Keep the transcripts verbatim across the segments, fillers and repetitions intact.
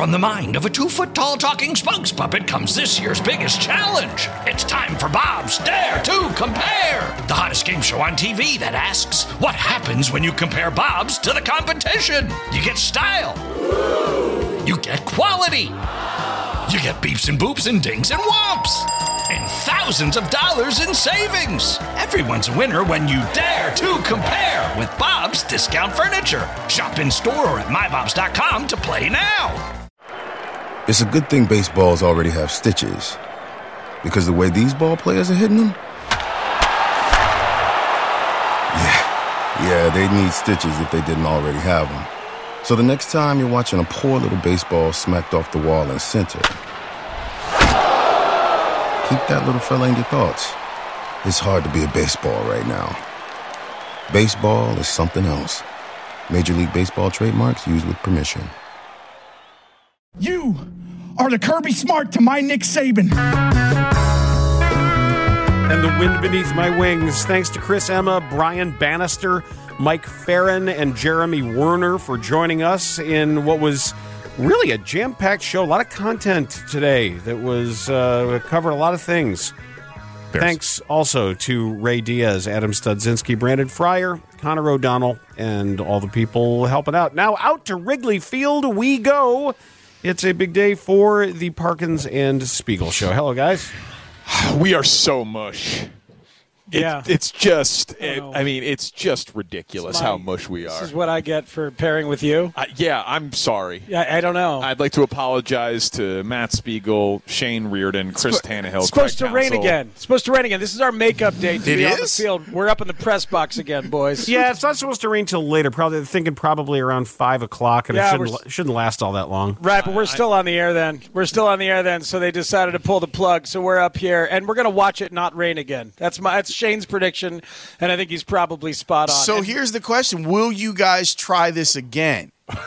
From the mind of a two-foot-tall talking spokes puppet comes this year's biggest challenge. It's time for Bob's Dare to Compare, the hottest game show on T V that asks, what happens when you compare Bobs to the competition? You get style. You get quality. You get beeps and boops and dings and whomps. And thousands of dollars in savings. Everyone's a winner when you dare to compare with Bob's Discount Furniture. Shop in store or at my bobs dot com to play now. It's a good thing baseballs already have stitches. Because the way these ball players are hitting them? Yeah, yeah, they need stitches if they didn't already have them. So the next time you're watching a poor little baseball smacked off the wall in center, keep that little fella in your thoughts. It's hard to be a baseball right now. Baseball is something else. Major League Baseball trademarks used with permission. You are the Kirby Smart to my Nick Saban. And the wind beneath my wings. Thanks to Chris Emma, Brian Bannister, Mike Farron, and Jeremy Werner for joining us in what was really a jam-packed show. A lot of content today that was uh, covered a lot of things. Bears. Thanks also to Ray Diaz, Adam Studzinski, Brandon Fryer, Connor O'Donnell, and all the people helping out. Now out to Wrigley Field we go. It's a big day for the Parkins and Spiegel show. Hello, guys. We are so mush. It, yeah. It's just, it, I mean, it's just ridiculous my, how mush we are. This is what I get for pairing with you? Uh, yeah, I'm sorry. Yeah, I don't know. I'd like to apologize to Matt Spiegel, Shane Reardon, Chris Sp- Tannehill, It's supposed Craig to rain Counsell. again. It's supposed to rain again. This is our makeup day to it be is? on the field. We're up in the press box again, boys. Yeah, it's not supposed to rain till later. Probably they're thinking probably around five o'clock, and Yeah, it shouldn't, shouldn't last all that long. Right, but we're still on the air then. We're still on the air then, so they decided to pull the plug. So we're up here, and we're going to watch it not rain again. That's my that's Shane's prediction, and I think he's probably spot on. So and, here's the question. Will you guys try this again?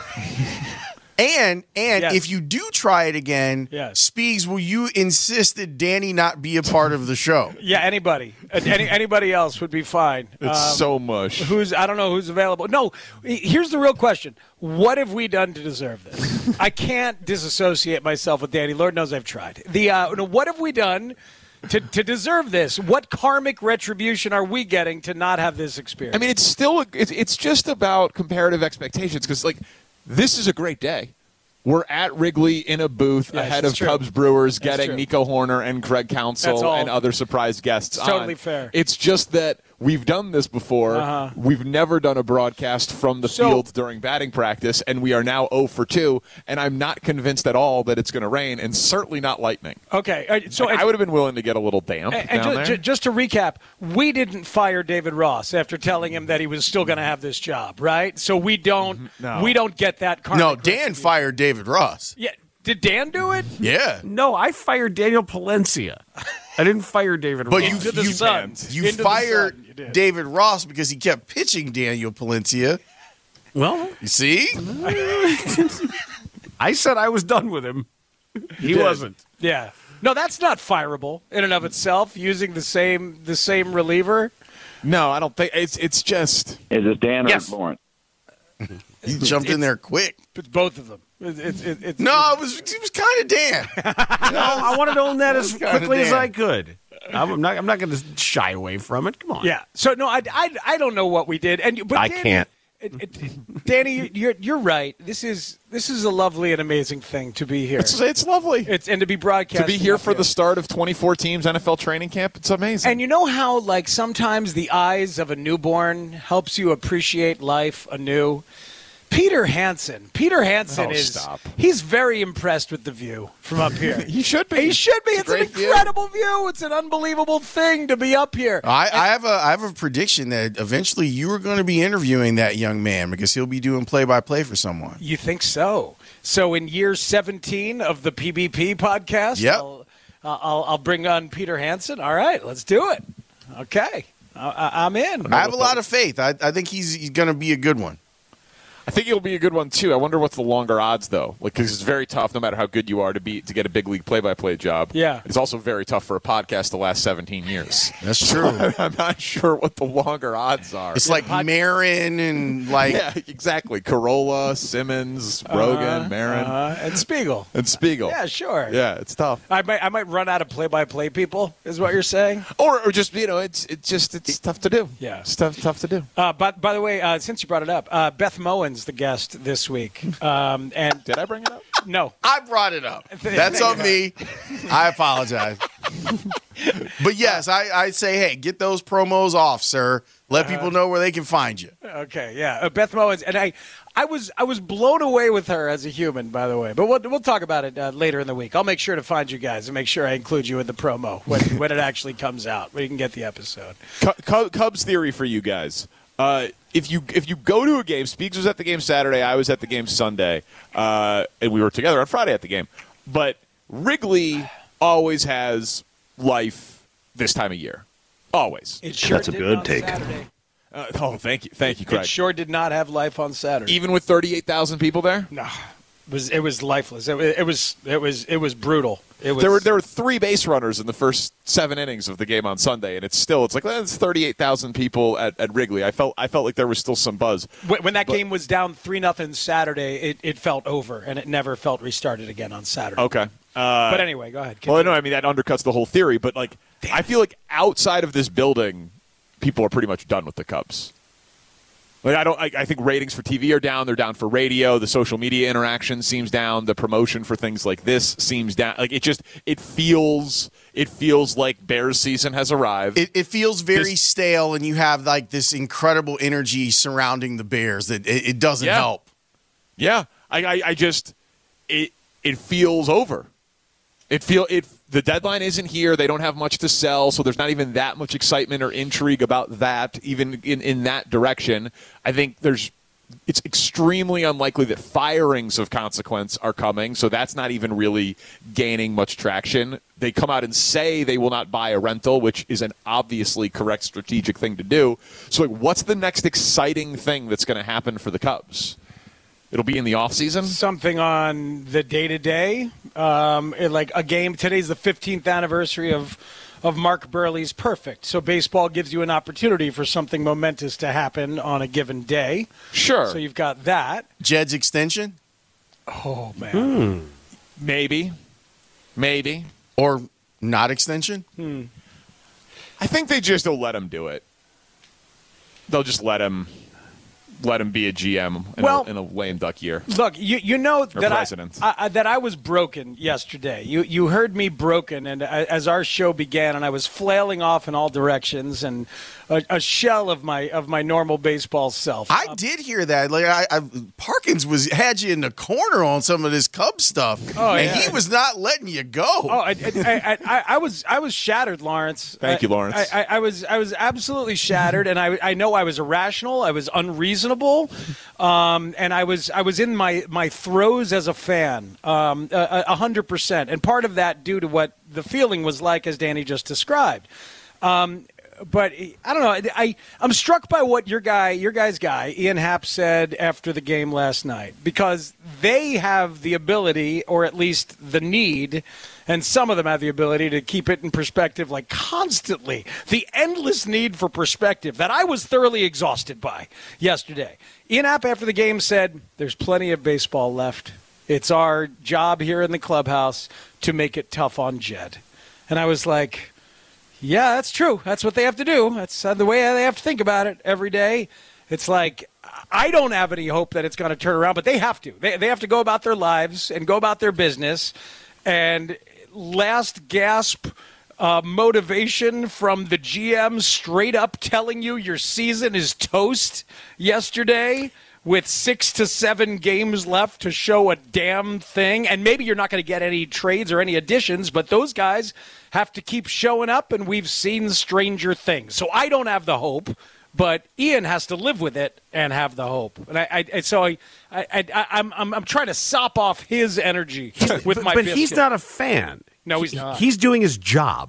and and Yes. if you do try it again, Yes. Speaks, will you insist that Danny not be a part of the show? Yeah, anybody. Any, anybody else would be fine. It's Um, so mush. Who's I don't know who's available. No, here's the real question. What have we done to deserve this? I can't disassociate myself with Danny. Lord knows I've tried. The uh, no, what have we done to, to deserve this? What karmic retribution are we getting to not have this experience? I mean, it's still, it's, it's just about comparative expectations because, like, this is a great day. We're at Wrigley in a booth Yes, ahead it's of true. Cubs Brewers, That's getting true. Nico Horner and Craig That's Counsell all. and other surprise guests. It's totally on. fair. It's just that we've done this before. Uh-huh. We've never done a broadcast from the So- field during batting practice, and we are now oh for two. And I'm not convinced at all that it's going to rain, and certainly not lightning. okay, uh, so Like, I would have been willing to get a little damp And, down and ju- there. ju- just to recap, we didn't fire David Ross after telling him that he was still going to have this job, right? So we don't, No. we don't get that. Karmic No, Dan retribution. fired David Ross. Yeah, did Dan do it? Yeah. No, I fired Daniel Palencia. I didn't fire David But Ross. you Into the you, sun. you Into the fired sun, you did. David Ross because he kept pitching Daniel Palencia. Well, You see? I said I was done with him. He did. wasn't. Yeah. No, that's not fireable in and of itself. Using the same the same reliever. no, I don't think it's. It's just. Is it Dan Yes. or Lawrence? He jumped in there quick. It's both of them. It, it, it, it's, No, it was it was kind of Dan. No, I wanted to own that as kinda quickly as Dan. I could. I'm not. I'm not going to shy away from it. Come on. Yeah. So no, I, I, I don't know what we did, and but I Danny, can't. It, it, Danny, you're you're right. This is this is a lovely and amazing thing to be here. It's, it's lovely. It's and to be broadcast. to be here for the start of twenty-four teams N F L training camp. It's amazing. And you know how, like, sometimes the eyes of a newborn helps you appreciate life anew? Peter Hansen. Peter Hansen Oh, is stop. he's very impressed with the view from up here. he should be. He should be. It's, a an great view. incredible view. It's an unbelievable thing to be up here. I, I have a I have a prediction that eventually you are going to be interviewing that young man because he'll be doing play by play for someone. You think so? So in year seventeen of the P B P podcast, Yep. I'll, I'll, I'll bring on Peter Hansen. All right, let's do it. Okay, I, I- I'm in. I have a lot of faith. I, I think he's, he's going to be a good one. I think it'll be a good one too. I wonder what's the longer odds though, like because it's very tough, no matter how good you are, to be to get a big league play-by-play job. Yeah, it's also very tough for a podcast to last seventeen years. That's true. So I'm not sure what the longer odds are. It's like pod- Marin and like yeah, exactly. Corolla, Simmons, Rogan, uh-huh, Marin, uh-huh. and Spiegel, and Spiegel. Yeah, sure. Yeah, it's tough. I might I might run out of play-by-play people. Is what you're saying? Or or just you know, it's it's just it's tough to do. Yeah, it's tough tough to do. Uh, but by the way, uh, since you brought it up, uh, Beth Moen's the guest this week. Um, and did I bring it up? No, I brought it up. That's on me. I apologize. But yes, I, I say, hey, get those promos off, sir. Let people know where they can find you. Okay, yeah, uh, Beth Moen's, and I, I was I was blown away with her as a human, by the way. But we'll we'll talk about it uh, later in the week. I'll make sure to find you guys and make sure I include you in the promo when when it actually comes out, where you can get the episode. Cubs theory for you guys. Uh, if you if you go to a game, Speaks was at the game Saturday, I was at the game Sunday, uh, and we were together on Friday at the game. But Wrigley always has life this time of year, always. It sure That's a did good on take. Saturday. Uh, oh, thank you, thank you, Craig. It sure did not have life on Saturday. Even with thirty-eight thousand people there. No, it was it was lifeless. It, it was it was it was brutal. It was, there were there were three base runners in the first seven innings of the game on Sunday, and it's still it's like well, it's thirty-eight thousand people at, at Wrigley. I felt I felt like there was still some buzz. When, when that but, game was down three nothing Saturday, it, it felt over, and it never felt restarted again on Saturday. Okay, uh, but anyway, go ahead. Continue. Well, no, I mean that undercuts the whole theory, but like Damn. I feel like outside of this building, people are pretty much done with the Cubs. Like I don't. I, I think ratings for T V are down. They're down for radio. The social media interaction seems down. The promotion for things like this seems down. Like it just. It feels. It feels like Bears season has arrived. It, it feels very this, stale, and you have like this incredible energy surrounding the Bears that it, it doesn't yeah. help. Yeah, I, I. I just. It. It feels over. It feel it. The deadline isn't here. They don't have much to sell, so there's not even that much excitement or intrigue about that, even in, in that direction. I think there's it's extremely unlikely that firings of consequence are coming, so that's not even really gaining much traction. They come out and say they will not buy a rental, which is an obviously correct strategic thing to do. So like, what's the next exciting thing that's going to happen for the Cubs? It'll be in the offseason? Something on the day-to-day. Um, it, like a game. Today's the fifteenth anniversary of, of Mark Burley's Perfect. So baseball gives you an opportunity for something momentous to happen on a given day. Sure. So you've got that. Jed's extension? Oh, man. Hmm. Maybe. Maybe. Or not extension? Hmm. I think they just will let him do it. They'll just let him... let him be a G M in, well, a, in a lame duck year. Look, you you know that president. I, I that I was broken yesterday. You you heard me broken, and as our show began, and I was flailing off in all directions, and a, a shell of my of my normal baseball self. I um, did hear that. Like I, I, Parkins was had you in the corner on some of this Cubs stuff, oh, and yeah. he was not letting you go. Oh, I, I, I, I was I was shattered, Lawrence. Thank you, Lawrence. I, I, I was I was absolutely shattered, and I I know I was irrational. I was unreasonable, um, and I was I was in my, my throes as a fan, um, a, a hundred percent, and part of that due to what the feeling was like, as Danny just described. Um, But I don't know. I I'm struck by what your guy, your guy's guy, Ian Happ said after the game last night, because they have the ability, or at least the need, and some of them have the ability to keep it in perspective, like constantly. The endless need for perspective that I was thoroughly exhausted by yesterday. Ian Happ after the game said, "There's plenty of baseball left. It's our job here in the clubhouse to make it tough on Jed." And I was like, yeah, that's true. That's what they have to do. That's uh, the way they have to think about it every day. It's like, I don't have any hope that it's going to turn around, but they have to. They, they have to go about their lives and go about their business. And last gasp uh, motivation from the G M straight up telling you your season is toast yesterday with six to seven games left to show a damn thing. And maybe you're not going to get any trades or any additions, but those guys have to keep showing up, and we've seen stranger things. So I don't have the hope, but Ian has to live with it and have the hope. And I, I so I, I, I, I'm, I'm, I'm trying to sop off his energy with but, my. But biscuit. He's not a fan. No, he's he, not. He's doing his job.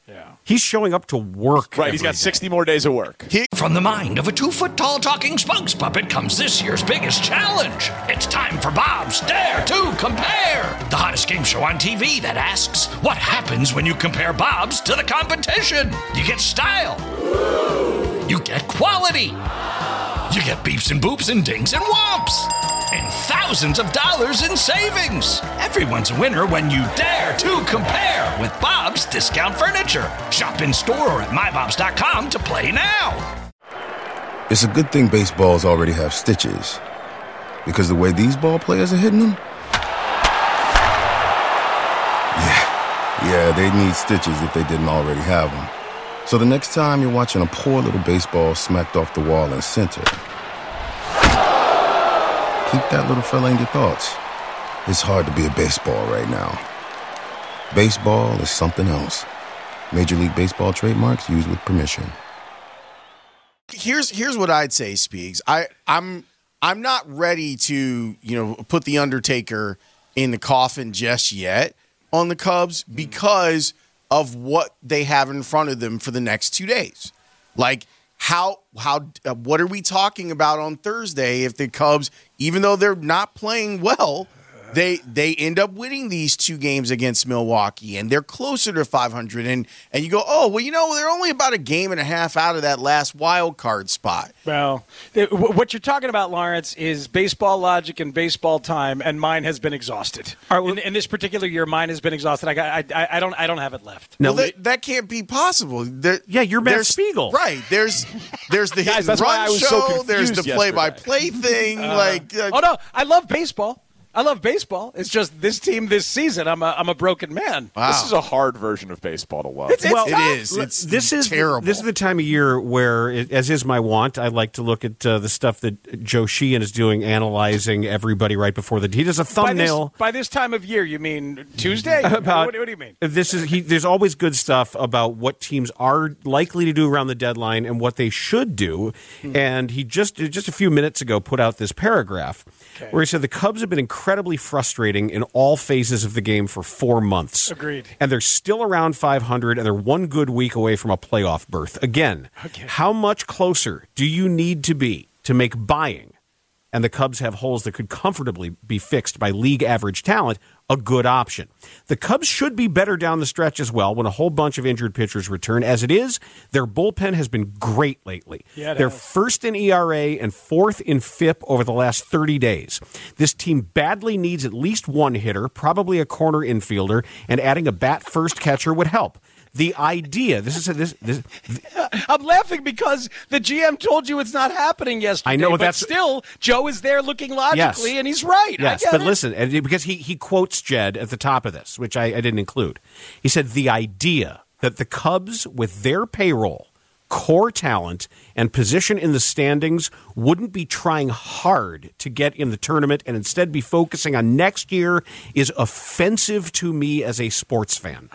Yeah. He's showing up to work. Right, he's got day. sixty more days of work. From the mind of a two-foot-tall talking spokes puppet comes this year's biggest challenge. It's time for Bob's Dare to Compare, the hottest game show on T V that asks, what happens when you compare Bob's to the competition? You get style. You get quality. You get beeps and boops and dings and whomps. And thousands of dollars in savings. Everyone's a winner when you dare to compare with Bob's Discount Furniture. Shop in store or at my bobs dot com to play now. It's a good thing baseballs already have stitches, because the way these ball players are hitting them, yeah, yeah, they'd need stitches if they didn't already have them. So the next time you're watching a poor little baseball smacked off the wall in center, keep that little fella in your thoughts. It's hard to be a baseball right now. Baseball is something else. Major League Baseball trademarks used with permission. Here's here's what I'd say, Speaks. I I'm I'm not ready to, you know, put the Undertaker in the coffin just yet on the Cubs because of what they have in front of them for the next two days. Like how how uh, what are we talking about on Thursday if the Cubs, even though they're not playing well, they they end up winning these two games against Milwaukee and they're closer to five hundred, and and you go, oh well, you know, they're only about a game and a half out of that last wild card spot. Well, th- what you're talking about, Lawrence, is baseball logic and baseball time, and mine has been exhausted. All right, well, in, in this particular year, mine has been exhausted. I got, I, I don't, I don't have it left. No, well, that, that can't be possible. There, yeah, you're Matt Spiegel, right? There's, there's the Guys, hit and run show. So there's the play-by-play thing. Uh, like, uh, oh no, I love baseball. I love baseball. It's just this team this season. I'm a I'm a broken man. Wow. This is a hard version of baseball to love. It's, it's well, tough. it is. It's this is terrible. This is the time of year where, it, as is my wont, I like to look at uh, the stuff that Joe Sheehan is doing, analyzing everybody right before the. He does a thumbnail. By this, by this time of year, you mean Tuesday? About, what, what do you mean? This is he. There's always good stuff about what teams are likely to do around the deadline and what they should do. Hmm. And he just just a few minutes ago put out this paragraph okay. where he said the Cubs have been incredibly frustrated in all phases of the game for four months. Agreed. And they're still around five hundred, and they're one good week away from a playoff berth. Again, okay. How much closer do you need to be to make buying, and the Cubs have holes that could comfortably be fixed by league average talent, a good option? The Cubs should be better down the stretch as well when a whole bunch of injured pitchers return. As it is, their bullpen has been great lately. Yeah, They're has. first in E R A and fourth in F I P over the last thirty days. This team badly needs at least one hitter, probably a corner infielder, and adding a bat-first catcher would help. The idea, this is a, this, this. I'm laughing because the G M told you it's not happening yesterday. I know but that's still Joe is there looking logically, yes. and he's right. Yes, I get but it. listen, and because he he quotes Jed at the top of this, which I, I didn't include. He said the idea that the Cubs, with their payroll, core talent, and position in the standings, wouldn't be trying hard to get in the tournament and instead be focusing on next year is offensive to me as a sports fan.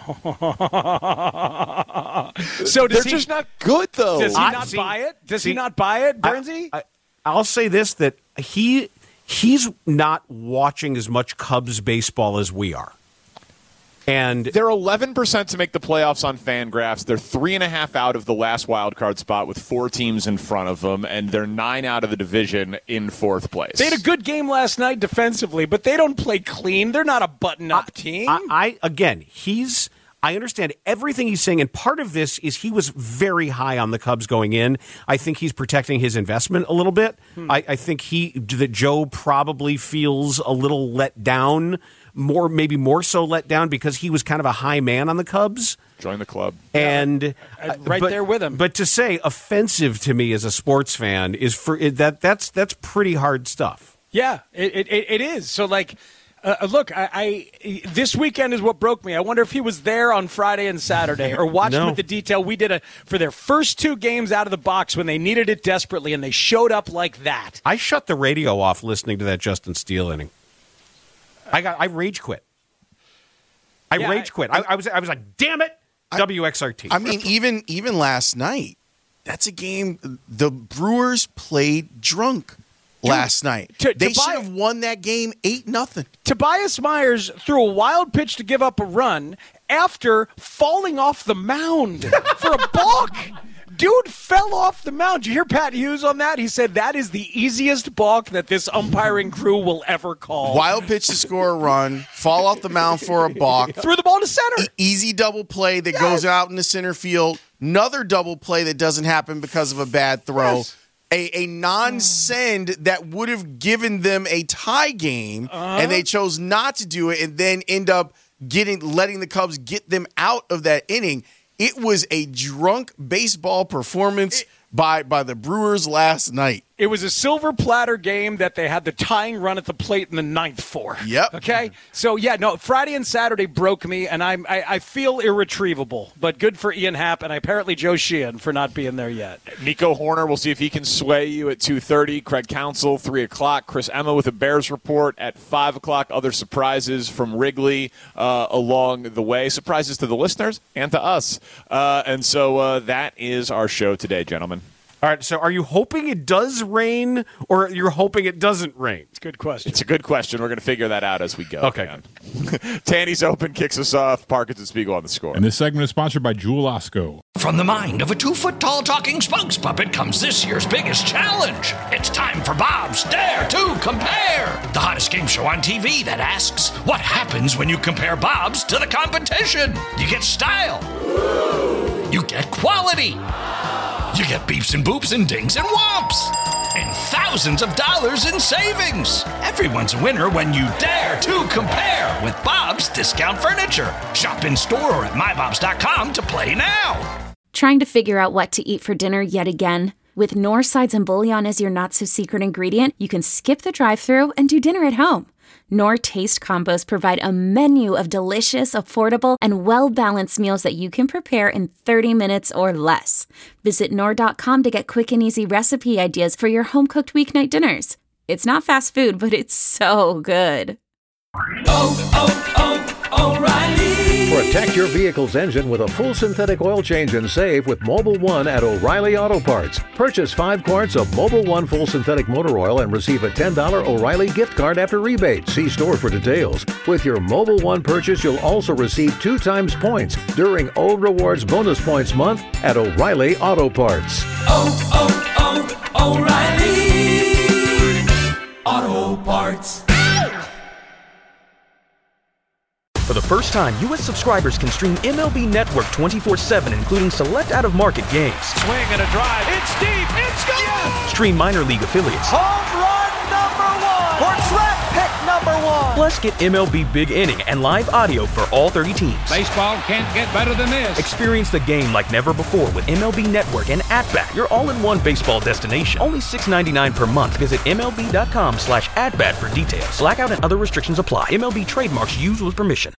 So they're he, just not good, though. Does he I, not see, buy it? Does see, he not buy it, Bernsey? I, I, I'll say this, that he he's not watching as much Cubs baseball as we are. And they're eleven percent to make the playoffs on Fangraphs. They're three and a half out of the last wild card spot with four teams in front of them, and they're nine out of the division in fourth place. They had a good game last night defensively, but they don't play clean. They're not a button-up I, team. I, I again, he's. I understand everything he's saying, and part of this is he was very high on the Cubs going in. I think he's protecting his investment a little bit. Hmm. I, I think he that Joe probably feels a little let down, more maybe more so let down because he was kind of a high man on the Cubs. Join the club. And yeah, right but, there with him. But to say offensive to me as a sports fan is for that that's that's pretty hard stuff. Yeah, it it, it is. So like. Uh, look, I, I this weekend is what broke me. I wonder if he was there on Friday and Saturday or watched no. with the detail. We did a for their first two games out of the box when they needed it desperately, and they showed up like that. I shut the radio off listening to that Justin Steele inning. I got I rage quit. I yeah, rage quit. I, I was I was like, damn it, I, W X R T. I mean, even even last night, that's a game. The Brewers played drunk. last night. To- they Tobias- should have won that game eight nothing. Tobias Myers threw a wild pitch to give up a run after falling off the mound for a balk. Dude fell off the mound. Did you hear Pat Hughes on that? He said that is the easiest balk that this umpiring crew will ever call. Wild pitch to score a run, fall off the mound for a balk. Threw the ball to center. E- easy double play that Yes. goes out in the center field. Another double play that doesn't happen because of a bad throw. Yes. A, a non-send that would have given them a tie game, Uh-huh. and they chose not to do it and then end up getting letting the Cubs get them out of that inning. It was a drunk baseball performance by by the Brewers last night. It was a silver platter game that they had the tying run at the plate in the ninth for. Yep. Okay? So, yeah, no, Friday and Saturday broke me, and I'm, I, I feel irretrievable. But good for Ian Happ and apparently Joe Sheehan for not being there yet. Nico Horner, we'll see if he can sway you at two thirty. Craig Counsell, three o'clock. Chris Emma with a Bears report at five o'clock. Other surprises from Wrigley uh, along the way. Surprises to the listeners and to us. Uh, and so uh, that is our show today, gentlemen. All right, so are you hoping it does rain, or you're hoping it doesn't rain? It's a good question. It's a good question. We're going to figure that out as we go. Okay. Tanny's Open kicks us off. Parkinson Spiegel on the score. And this segment is sponsored by Jewel Osco. From the mind of a two-foot-tall talking spokes puppet comes this year's biggest challenge. It's time for Bob's Dare to Compare, the hottest game show on T V that asks, what happens when you compare Bob's to the competition? You get style. You get quality. You get beeps and boops and dings and whomps. And thousands of dollars in savings. Everyone's a winner when you dare to compare with Bob's Discount Furniture. Shop in store or at my bobs dot com to play now. Trying to figure out what to eat for dinner yet again? With Knorr Sides and Bouillon as your not-so-secret ingredient, you can skip the drive-thru and do dinner at home. Knorr Taste Combos provide a menu of delicious, affordable, and well-balanced meals that you can prepare in thirty minutes or less. Visit Knorr dot com to get quick and easy recipe ideas for your home-cooked weeknight dinners. It's not fast food, but it's so good. Oh, oh, oh, O'Reilly! Protect your vehicle's engine with a full synthetic oil change and save with Mobil one at O'Reilly Auto Parts. Purchase five quarts of Mobil one full synthetic motor oil and receive a ten dollars O'Reilly gift card after rebate. See store for details. With your Mobil one purchase, you'll also receive two times points during O Rewards Bonus Points Month at O'Reilly Auto Parts. Oh, oh, oh, O'Reilly Auto Parts. For the first time, U S subscribers can stream M L B Network twenty-four seven, including select out-of-market games. Swing and a drive. It's deep. It's gone. Yes. Stream minor league affiliates. Home run number one. Or draft pick number one. Plus, get M L B Big Inning and live audio for all thirty teams. Baseball can't get better than this. Experience the game like never before with M L B Network and At-Bat, your all-in-one baseball destination. Only six ninety-nine per month. Visit M L B dot com slash at bat for details. Blackout and other restrictions apply. M L B trademarks used with permission.